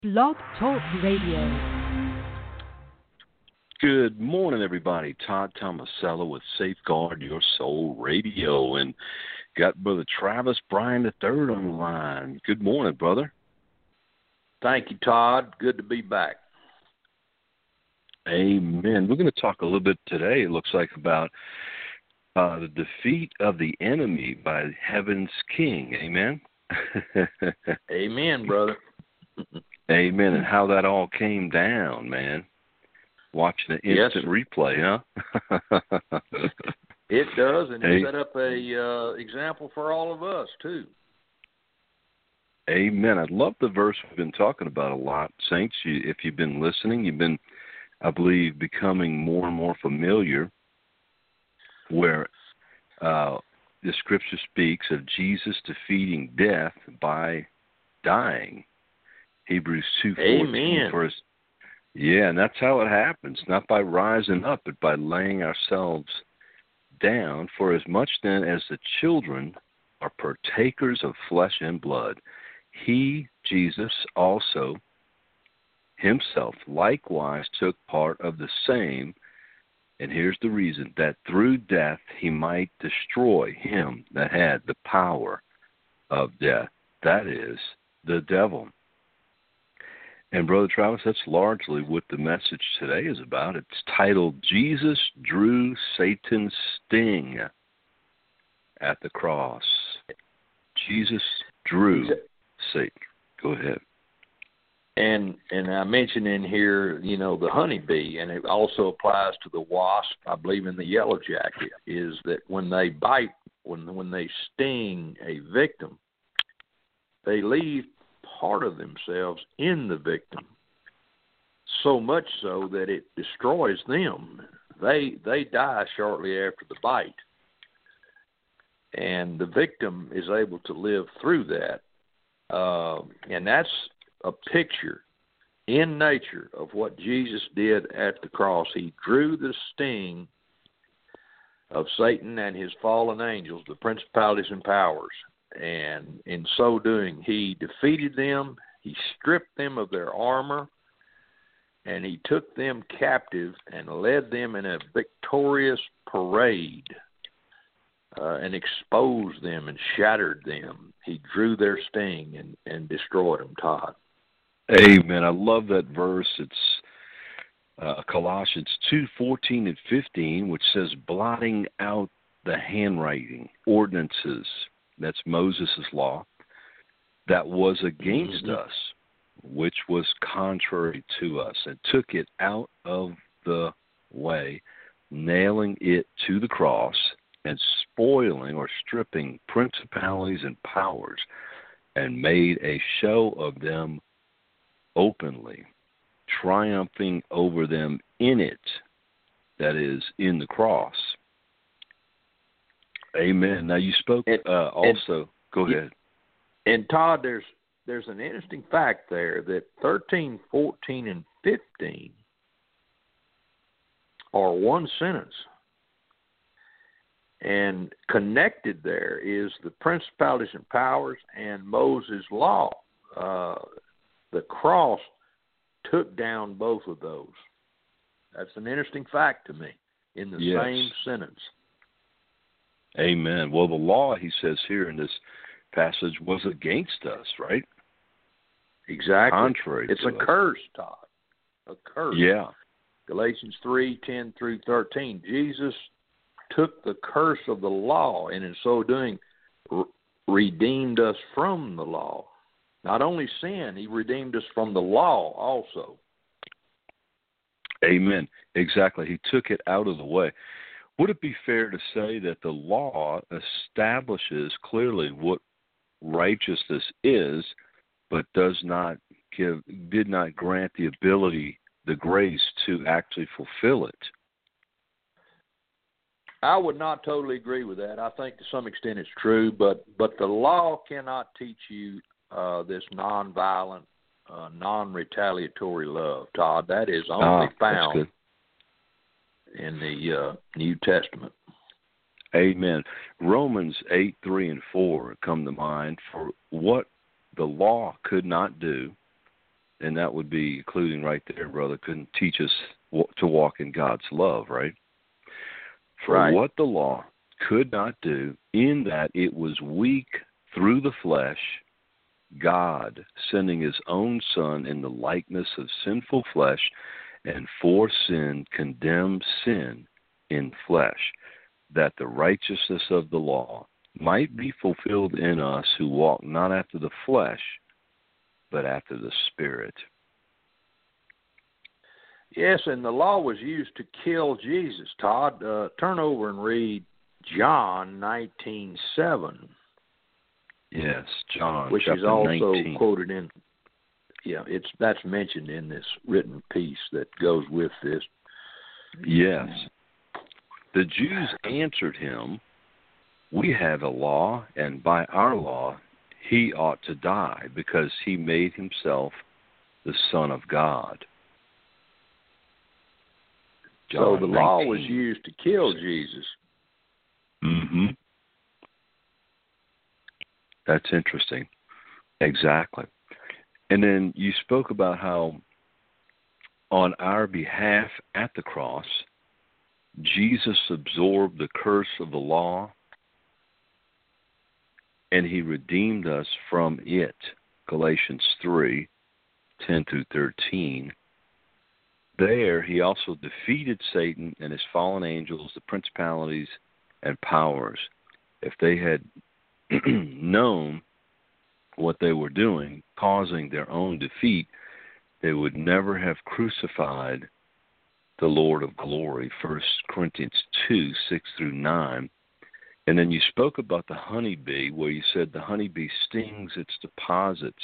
Blog Talk Radio. Good morning, everybody. Todd Tomasello with Safeguard Your Soul Radio, and got Brother Travis Bryan III on the line. Good morning, brother. Thank you, Todd. Good to be back. Amen. We're going to talk a little bit today, it looks like, about the defeat of the enemy by Heaven's King. Amen? Amen, brother. Amen. And how that all came down, man. Watching an instant replay, huh? It does, and it set up a example for all of us, too. Amen. I love the verse we've been talking about a lot. Saints, if you've been listening, you've been, I believe, becoming more and more familiar where the Scripture speaks of Jesus defeating death by dying. Hebrews 2:14 for us. Yeah, and that's how it happens, not by rising up, but by laying ourselves down. For as much then as the children are partakers of flesh and blood, he, Jesus, also himself likewise took part of the same, and here's the reason, that through death he might destroy him that had the power of death, that is, the devil. And, Brother Travis, that's largely what the message today is about. It's titled, Jesus Drew Satan's Sting at the Cross. Jesus drew Satan. Go ahead. And I mentioned in here, the honeybee, and it also applies to the wasp, I believe, in the yellow jacket, is that when they bite, when they sting a victim, they leave part of themselves in the victim, so much so that it destroys them. They die shortly after the bite, and the victim is able to live through that. And that's a picture in nature of what Jesus did at the cross. He drew the sting of Satan and his fallen angels, the principalities and powers. And in so doing, he defeated them, he stripped them of their armor, and he took them captive and led them in a victorious parade and exposed them and shattered them. He drew their sting and destroyed them, Todd. Amen. I love that verse. It's Colossians 2:14 and 15, which says, blotting out the handwriting, ordinances, that's Moses' law, that was against us, which was contrary to us, and took it out of the way, nailing it to the cross, and spoiling or stripping principalities and powers, and made a show of them openly, triumphing over them in it, that is, in the cross. Amen. Now you spoke also. Go ahead. And Todd, there's an interesting fact there that 13, 14, and 15 are one sentence. And connected there is the principalities and powers and Moses' law. The cross took down both of those. That's an interesting fact to me in the same sentence. Amen. Well, the law, he says here in this passage, was against us, right? Exactly. Contrary it's to a us. Curse, Todd. A curse. Yeah. Galatians 3:10 through 13. Jesus took the curse of the law, and in so doing, redeemed us from the law. Not only sin, he redeemed us from the law also. Amen. Exactly. He took it out of the way. Would it be fair to say that the law establishes clearly what righteousness is, but did not grant the ability, the grace to actually fulfill it? I would not totally agree with that. I think to some extent it's true, but the law cannot teach you this nonviolent, non-retaliatory love, Todd. That is only found in the New Testament. Amen. Romans 8:3 and 4 come to mind. For what the law could not do, and that would be including right there, brother, couldn't teach us to walk in God's love, right? For Right. what the law could not do, in that it was weak through the flesh, God, sending his own Son in the likeness of sinful flesh, and for sin condemned sin in flesh, that the righteousness of the law might be fulfilled in us who walk not after the flesh, but after the Spirit. Yes, and the law was used to kill Jesus. Todd, turn over and read John 19:7. Yes, John, which chapter is also 19. quoted in. Yeah, that's mentioned in this written piece that goes with this. Yes. The Jews answered him, "We have a law, and by our law he ought to die, because he made himself the Son of God." So John the law 19. was used to kill Jesus. Mm-hmm. That's interesting. Exactly. And then you spoke about how on our behalf at the cross, Jesus absorbed the curse of the law, and he redeemed us from it. Galatians 3:10-13. There he also defeated Satan and his fallen angels, the principalities and powers. If they had known what they were doing, causing their own defeat, they would never have crucified the Lord of glory. 1 Corinthians 2:6-9. And then you spoke about the honeybee, where you said the honeybee stings its deposits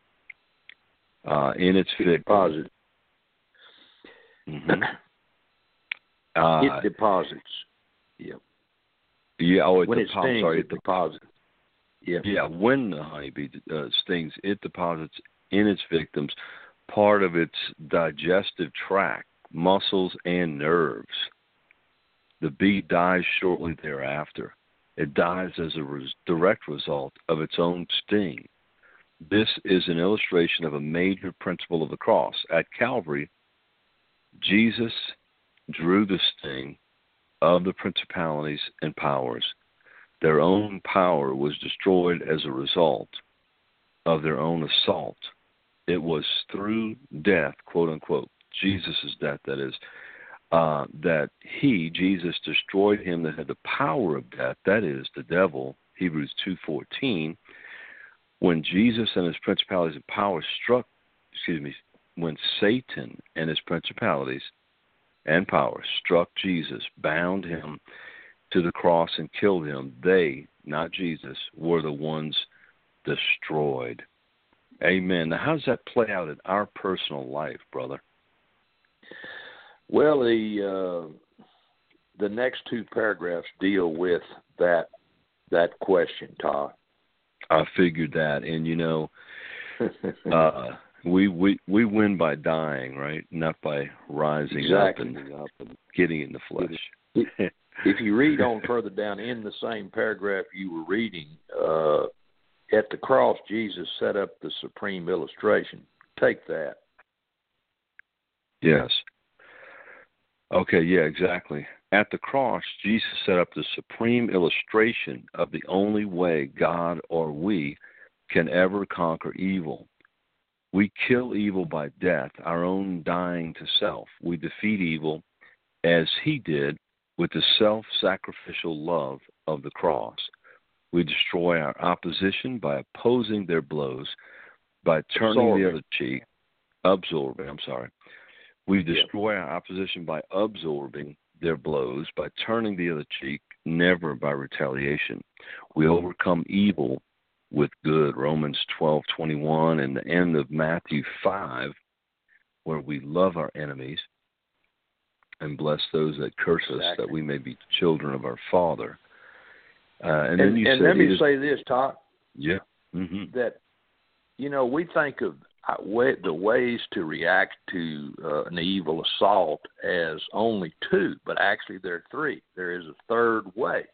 in its Deposit. Mm-hmm. It deposits. Yep. Yeah. Oh, when it stings, it deposits. Yeah. Yeah. When the honeybee stings, it deposits in its victims part of its digestive tract, muscles, and nerves. The bee dies shortly thereafter. It dies as a direct result of its own sting. This is an illustration of a major principle of the cross. At Calvary, Jesus drew the sting of the principalities and powers. Their own power was destroyed as a result of their own assault. It was through death, quote unquote, Jesus' death, that is, that Jesus, destroyed him that had the power of death, that is, the devil, Hebrews 2:14. When Jesus and his principalities and powers when Satan and his principalities and powers struck Jesus, bound him to the cross and killed him, they, not Jesus, were the ones destroyed. Amen. Now, how does that play out in our personal life, brother? Well, the next two paragraphs deal with that question, Todd. I figured that, and we win by dying, right? Not by rising up and getting in the flesh. If you read on further down in the same paragraph you were reading, at the cross, Jesus set up the supreme illustration. Take that. Yes. Okay, yeah, exactly. At the cross, Jesus set up the supreme illustration of the only way God or we can ever conquer evil. We kill evil by death, our own dying to self. We defeat evil as he did with the self-sacrificial love of the cross. We destroy our opposition by opposing their blows, by turning the other cheek, We destroy our opposition by absorbing their blows, by turning the other cheek, never by retaliation. We overcome evil with good, Romans 12:21, and the end of Matthew 5, where we love our enemies and bless those that curse us, that we may be children of our Father. And then you said, let me say this, Todd. Yeah. Mm-hmm. That, we think of the ways to react to an evil assault as only two, but actually there are three. There is a third way.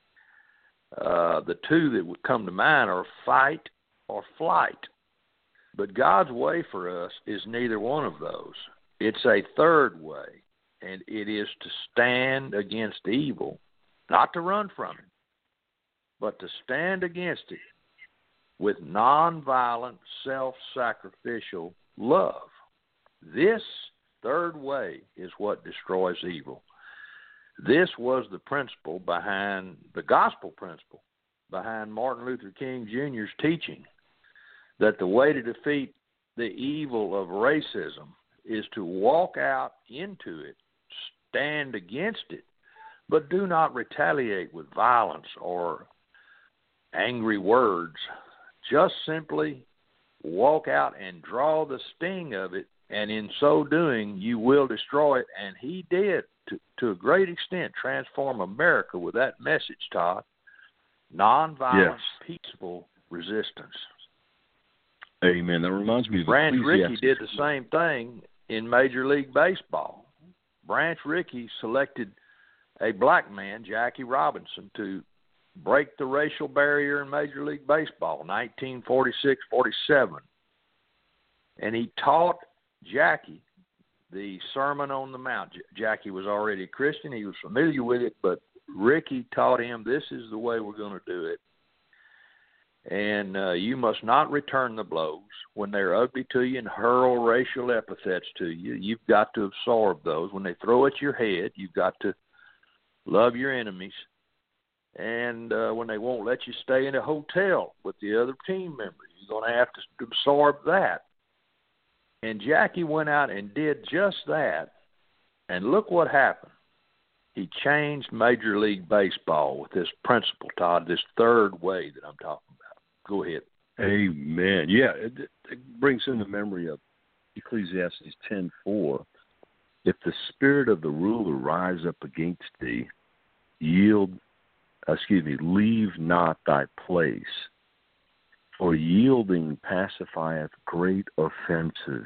The two that would come to mind are fight or flight. But God's way for us is neither one of those. It's a third way, and it is to stand against evil, not to run from it, but to stand against it with nonviolent, self-sacrificial love. This third way is what destroys evil. This was the principle behind, the gospel principle behind Martin Luther King Jr.'s teaching, that the way to defeat the evil of racism is to walk out into it, stand against it, but do not retaliate with violence or angry words. Just simply walk out and draw the sting of it, and in so doing, you will destroy it. And he did, to a great extent, transform America with that message, Todd. Nonviolent, peaceful resistance. Amen. That reminds me of Branch Rickey did the same thing in Major League Baseball. Branch Rickey selected a black man, Jackie Robinson, to break the racial barrier in Major League Baseball, 1946-47. And he taught Jackie the Sermon on the Mount. Jackie was already a Christian. He was familiar with it, but Rickey taught him, this is the way we're going to do it. And you must not return the blows when they're ugly to you and hurl racial epithets to you. You've got to absorb those. When they throw at your head, you've got to love your enemies. And when they won't let you stay in a hotel with the other team members, you're going to have to absorb that. And Jackie went out and did just that. And look what happened. He changed Major League Baseball with this principle, Todd, this third way that I'm talking about. Go ahead. Amen. Yeah, it brings in the memory of Ecclesiastes 10:4. If the spirit of the ruler rise up against thee, leave not thy place, for yielding pacifieth great offenses.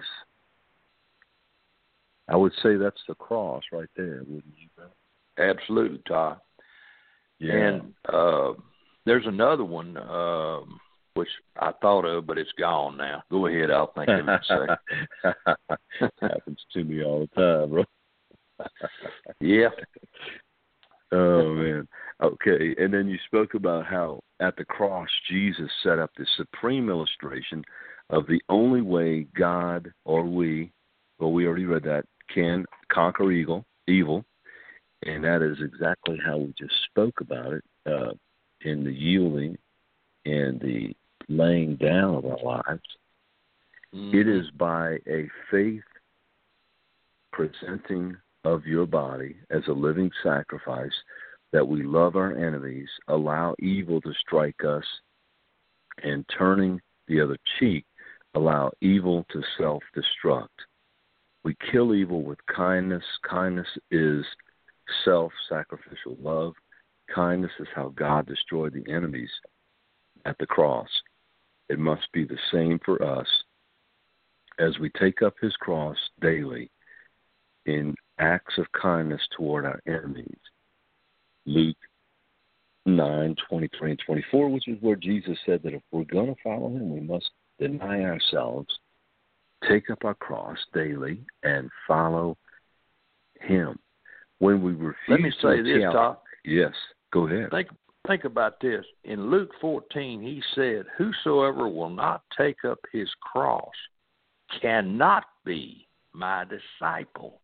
I would say that's the cross right there, wouldn't you, bro? Absolutely, Todd. Yeah. And there's another one, which I thought of, but it's gone now. Go ahead, I'll think of it in a second. Happens to me all the time, bro. Yeah. Oh, man. Okay, and then you spoke about how at the cross Jesus set up the supreme illustration of the only way God or we already read that, can conquer evil, and that is exactly how we just spoke about it in the yielding and the laying down of our lives. Mm-hmm. It is by a faith presenting of your body as a living sacrifice that we love our enemies, allow evil to strike us, and turning the other cheek, allow evil to self-destruct. We kill evil with kindness. Kindness is self-sacrificial love. Kindness is how God destroyed the enemies at the cross. It must be the same for us as we take up his cross daily in acts of kindness toward our enemies. Luke 9:23 and 24, which is where Jesus said that if we're going to follow him, we must deny ourselves, take up our cross daily, and follow him. When we refuse Let me say this, Todd. Yes, go ahead. Think about this. In Luke 14, he said, whosoever will not take up his cross cannot be my disciple.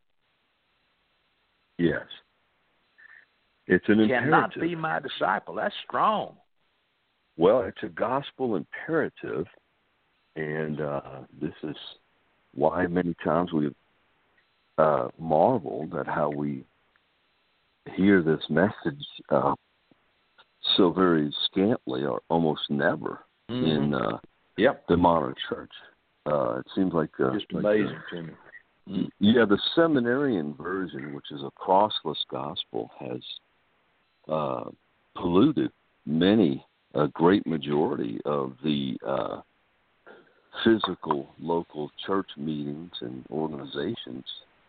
Yes. It's an imperative. Cannot be my disciple. That's strong. Well, it's a gospel imperative, and this is why many times we've marveled at how we hear this message so very scantily or almost never in the modern church. It seems like just amazing to me. Yeah, the seminarian version, which is a crossless gospel, has polluted a great majority of the physical local church meetings and organizations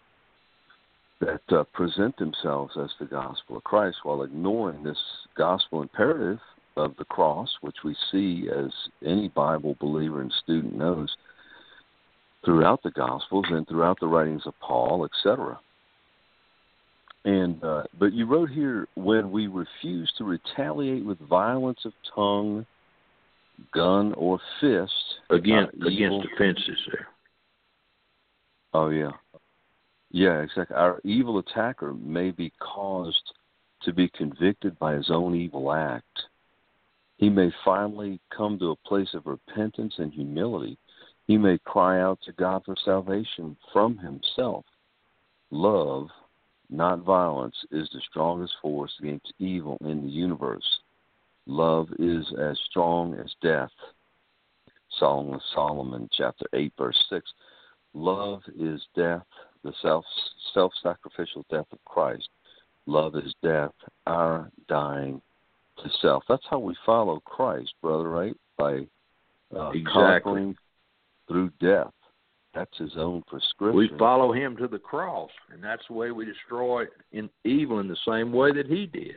that present themselves as the gospel of Christ while ignoring this gospel imperative of the cross, which we see, as any Bible believer and student knows, throughout the Gospels and throughout the writings of Paul, etc. And but you wrote here, when we refuse to retaliate with violence of tongue, gun, or fist against evil, offenses there. Oh, yeah. Yeah, exactly. Our evil attacker may be caused to be convicted by his own evil act. He may finally come to a place of repentance and humility. He may cry out to God for salvation from himself. Love, not violence, is the strongest force against evil in the universe. Love is as strong as death. Song of Solomon, chapter 8, verse 6. Love is death, the self-sacrificial death of Christ. Love is death, our dying to self. That's how we follow Christ, brother, right? By conquering through death. That's his own prescription. We follow him to the cross, and that's the way we destroy evil in the same way that he did.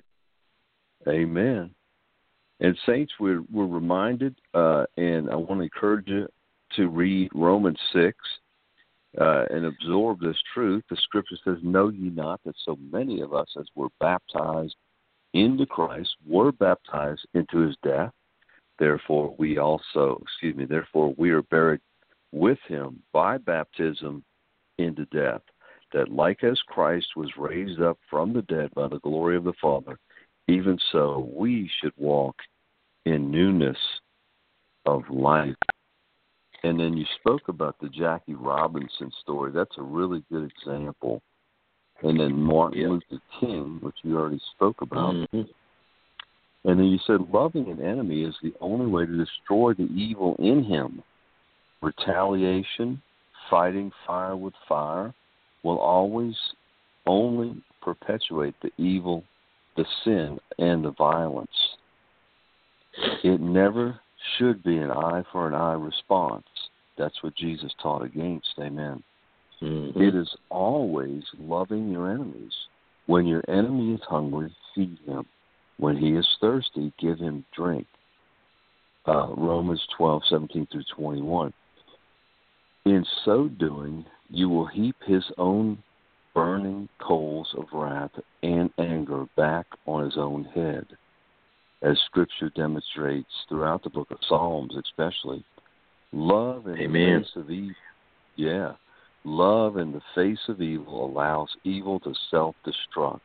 Amen. And saints, we're reminded, and I want to encourage you to read Romans 6 and absorb this truth. The scripture says, "Know ye not that so many of us as were baptized into Christ were baptized into his death? Therefore we are buried with him by baptism into death, that like as Christ was raised up from the dead by the glory of the Father, even so we should walk in newness of life." And then you spoke about the Jackie Robinson story. That's a really good example. And then Martin Luther King, which you already spoke about. Mm-hmm. And then you said loving an enemy is the only way to destroy the evil in him. Retaliation, fighting fire with fire, will always only perpetuate the evil, the sin, and the violence. It never should be an eye for an eye response. That's what Jesus taught against. Amen. Mm-hmm. It is always loving your enemies. When your enemy is hungry, feed him. When he is thirsty, give him drink. Romans 12:17 through 21. In so doing, you will heap his own burning coals of wrath and anger back on his own head. As Scripture demonstrates throughout the book of Psalms especially, love in the face of evil, love in the face of evil allows evil to self-destruct.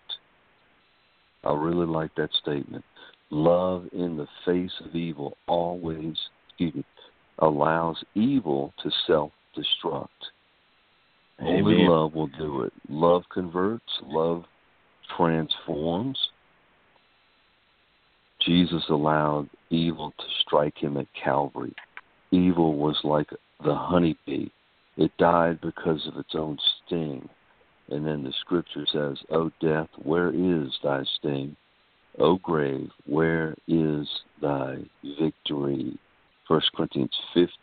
I really like that statement. Love in the face of evil allows evil to self-destruct. Only love will do it. Love converts. Love transforms. Jesus allowed evil to strike him at Calvary. Evil was like the honeybee. It died because of its own sting. And then the scripture says, "O death, where is thy sting? O grave, where is thy victory?" 1 Corinthians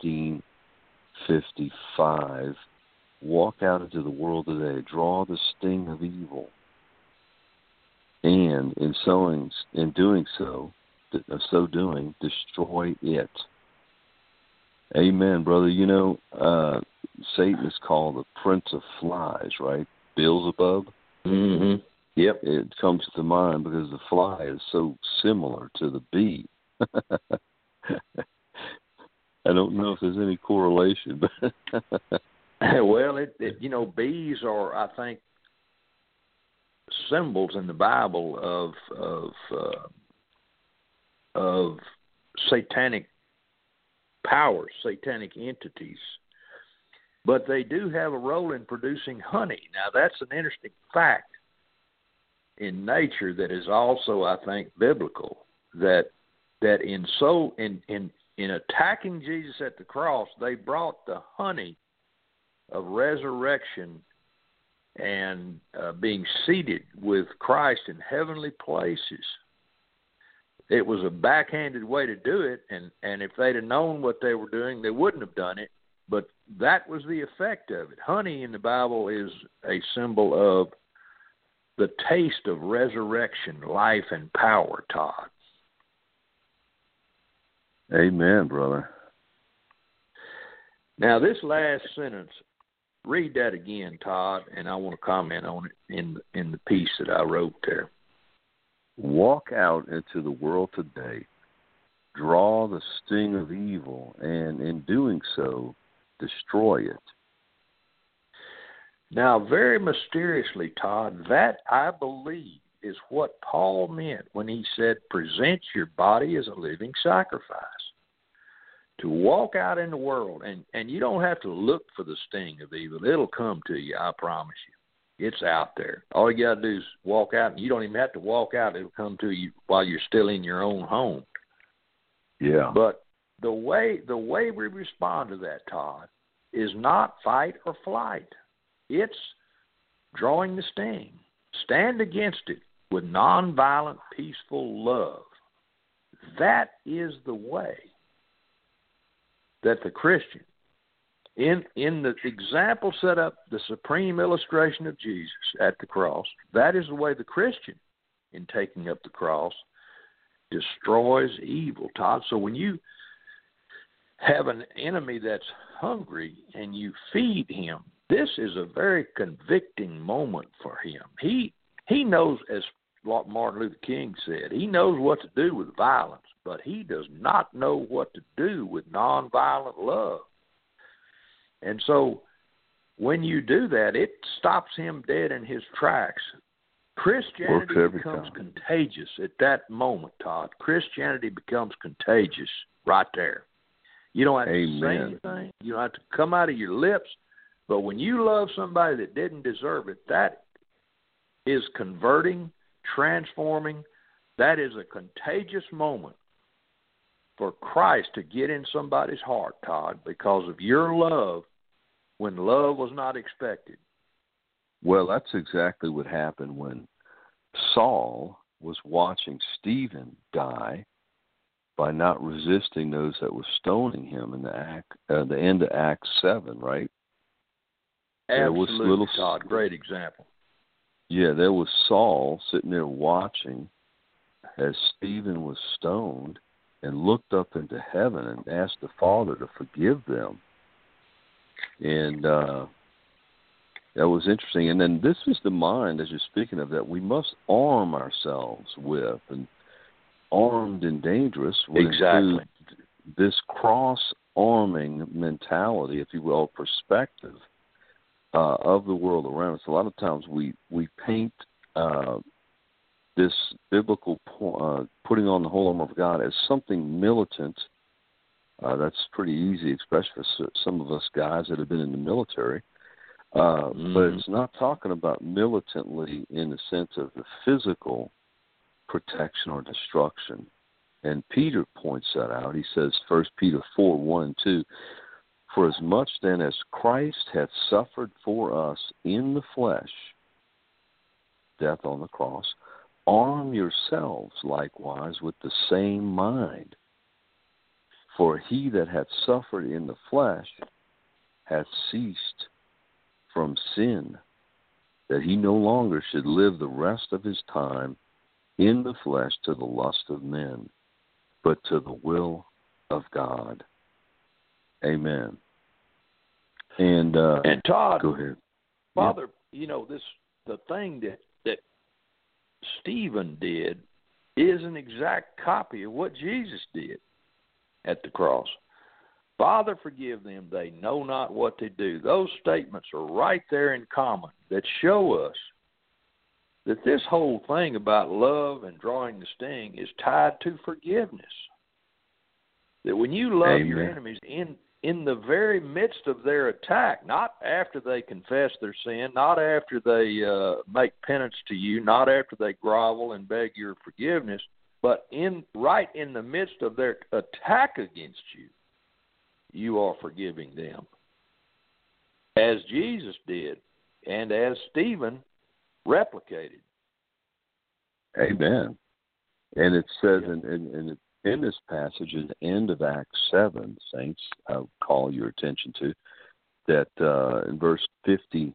15:55. Walk out into the world today. Draw the sting of evil. And in doing so, destroy it. Amen, brother. You know, Satan is called the prince of flies, right? Beelzebub. Mm-hmm. Yep. It comes to mind because the fly is so similar to the bee. I don't know if there's any correlation, but well, bees are, I think, symbols in the Bible of satanic powers, satanic entities. But they do have a role in producing honey. Now, that's an interesting fact in nature that is also, I think, biblical. That in attacking Jesus at the cross, they brought the honey of resurrection and being seated with Christ in heavenly places. It was a backhanded way to do it, and if they'd have known what they were doing, they wouldn't have done it. But that was the effect of it. Honey in the Bible is a symbol of the taste of resurrection, life, and power, Todd. Amen, brother. Now, this last sentence, read that again, Todd, and I want to comment on it in the piece that I wrote there. Walk out into the world today, draw the sting of evil, and in doing so, destroy it. Now, very mysteriously, Todd, that, I believe, is what Paul meant when he said, present your body as a living sacrifice. To walk out in the world, and you don't have to look for the sting of evil. It'll come to you, I promise you. It's out there. All you got to do is walk out, and you don't even have to walk out. It'll come to you while you're still in your own home. Yeah. But the way we respond to that, Todd, is not fight or flight. It's drawing the sting. Stand against it with nonviolent, peaceful love. That is the way that the Christian, in the example set up, the supreme illustration of Jesus at the cross, that is the way the Christian, in taking up the cross, destroys evil, Todd. So when you have an enemy that's hungry and you feed him, this is a very convicting moment for him. He knows, as Martin Luther King said, he knows what to do with violence, but he does not know what to do with nonviolent love. And so when you do that, it stops him dead in his tracks. Christianity becomes contagious at that moment, Todd. Christianity becomes contagious right there. You don't have to say anything. You don't have to come out of your lips. But when you love somebody that didn't deserve it, that is converting, transforming. That is a contagious moment for Christ to get in somebody's heart, Todd, because of your love when love was not expected. Well, that's exactly what happened when Saul was watching Stephen die by not resisting those that were stoning him in the end of Acts 7, right? Absolutely, Todd. Great example. Yeah, there was Saul sitting there watching as Stephen was stoned and looked up into heaven and asked the Father to forgive them. And that was interesting. And then this is the mind, as you're speaking of, that we must arm ourselves with. And armed and dangerous would include this cross-arming mentality, if you will, perspective of the world around us. A lot of times we paint this biblical putting on the whole armor of God as something militant. That's pretty easy, especially for some of us guys that have been in the military. But it's not talking about militantly in the sense of the physical protection or destruction. And Peter points that out. He says, 1 Peter 4:1-2, for as much then as Christ hath suffered for us in the flesh, death on the cross, arm yourselves likewise with the same mind. For he that hath suffered in the flesh hath ceased from sin, that he no longer should live the rest of his time in the flesh to the lust of men, but to the will of God. Amen. And Todd, go ahead. Father, the thing that Stephen did is an exact copy of what Jesus did at the cross. Father, forgive them, they know not what they do. Those statements are right there in common that show us that this whole thing about love and drawing the sting is tied to forgiveness. That when you love your enemies in the very midst of their attack, not after they confess their sin, not after they make penance to you, not after they grovel and beg your forgiveness, but right in the midst of their attack against you, you are forgiving them. As Jesus did, and as Stephen replicated. Amen. And it says in this passage, at the end of Acts 7, saints, I'll call your attention to, that in verse 58,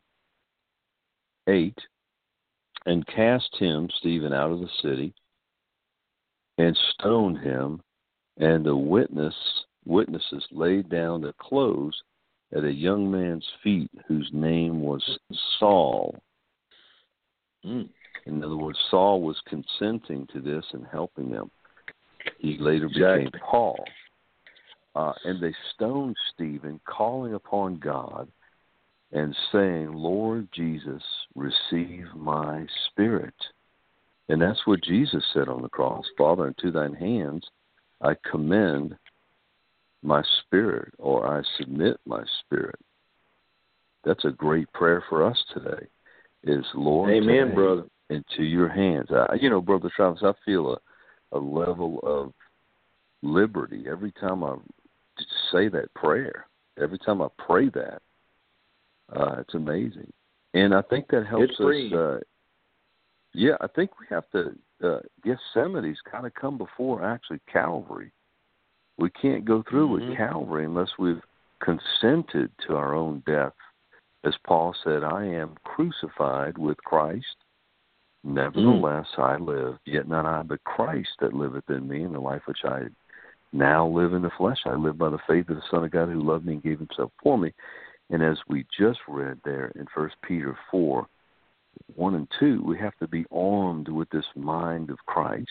and cast him, Stephen, out of the city, and stoned him, and the witnesses laid down their clothes at a young man's feet whose name was Saul. Mm. In other words, Saul was consenting to this and helping them. He later became Paul. And they stoned Stephen, calling upon God and saying, Lord Jesus, receive my spirit. And that's what Jesus said on the cross. Father, into thine hands I commend my spirit, or I submit my spirit. That's a great prayer for us today, is Lord, amen, today, brother, into your hands. Brother Travis, I feel a level of liberty every time I say that prayer. Every time I pray that, it's amazing. And I think that helps us. I think we have to, Gethsemane's kind of come before actually Calvary. We can't go through with Calvary unless we've consented to our own death. As Paul said, I am crucified with Christ. Nevertheless, I live, yet not I, but Christ that liveth in me, and the life which I now live in the flesh. I live by the faith of the Son of God who loved me and gave himself for me. And as we just read there in 1 Peter 4, 1 and 2, we have to be armed with this mind of Christ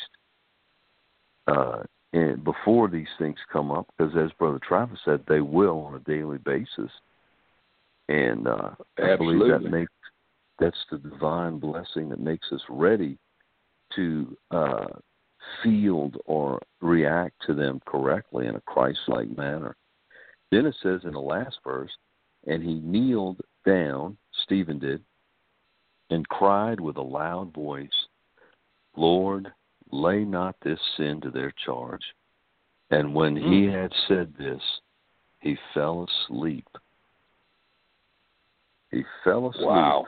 and before these things come up, because as Brother Travis said, they will on a daily basis. And I believe that's the divine blessing that makes us ready to field or react to them correctly in a Christ-like manner. Then it says in the last verse, and he kneeled down, Stephen did, and cried with a loud voice, Lord, lay not this sin to their charge. And when he had said this, he fell asleep. He fell asleep. Wow.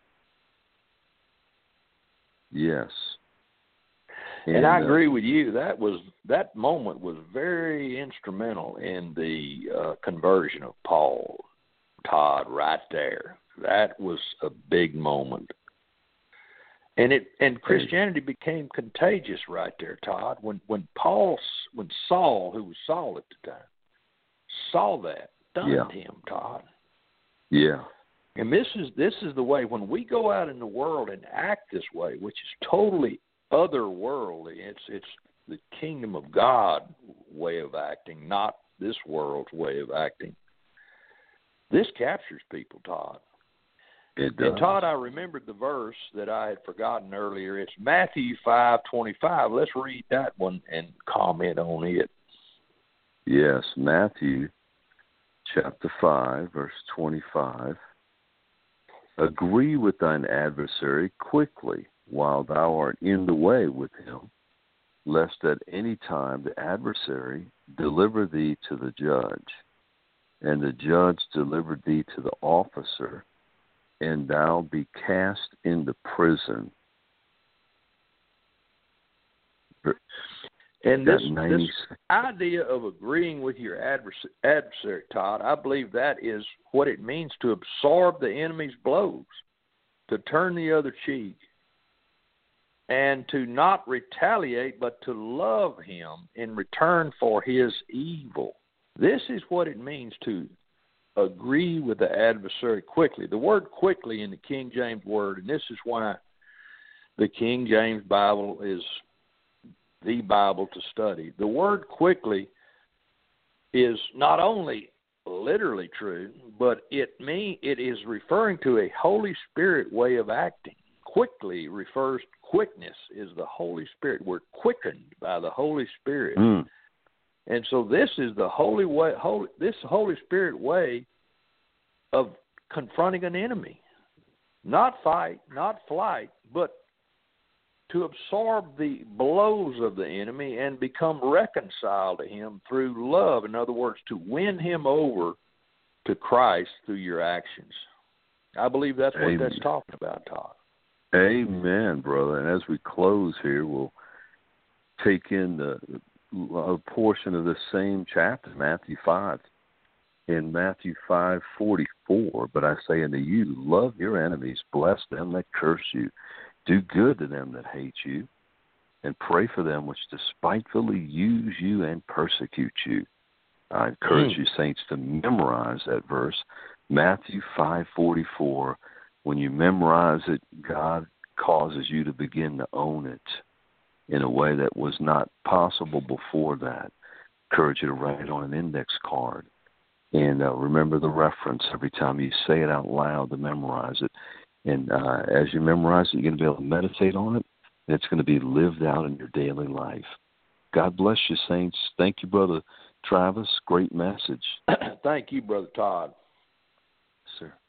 Yes. And I agree with you. That moment was very instrumental in the conversion of Paul, Todd, right there. That was a big moment. And Christianity became contagious right there, Todd. When Saul, who was Saul at the time, saw that, stunned him, Todd. Yeah. And this is the way when we go out in the world and act this way, which is totally otherworldly. It's the kingdom of God way of acting, not this world's way of acting. This captures people, Todd. It does. And Todd, I remembered the verse that I had forgotten earlier. It's Matthew 5:25. Let's read that one and comment on it. Yes, Matthew chapter 5, verse 25. Agree with thine adversary quickly while thou art in the way with him, lest at any time the adversary deliver thee to the judge, and the judge deliver thee to the officer, and thou be cast into prison. And this idea of agreeing with your adversary, Todd, I believe that is what it means to absorb the enemy's blows, to turn the other cheek, and to not retaliate, but to love him in return for his evil. This is what it means to agree with the adversary quickly. The word quickly in the King James word, and this is why the King James Bible is the Bible to study. The word quickly is not only literally true, but it is referring to a Holy Spirit way of acting. Quickly refers, quickness is the Holy Spirit. We're quickened by the Holy Spirit. And so this is the Holy Spirit way of confronting an enemy. Not fight, not flight, but to absorb the blows of the enemy and become reconciled to him through love. In other words, to win him over to Christ through your actions. I believe that's what that's talking about, Todd. Amen, brother. And as we close here, we'll take in a portion of the same chapter, Matthew 5. In Matthew 5:44, but I say unto you, love your enemies, bless them that curse you, do good to them that hate you, and pray for them which despitefully use you and persecute you. I encourage you, saints, to memorize that verse, Matthew 5:44. When you memorize it, God causes you to begin to own it in a way that was not possible before that. Encourage you to write it on an index card. And remember the reference every time you say it out loud to memorize it. And as you memorize it, you're going to be able to meditate on it, and it's going to be lived out in your daily life. God bless you, saints. Thank you, Brother Travis. Great message. Thank you, Brother Todd. Sir.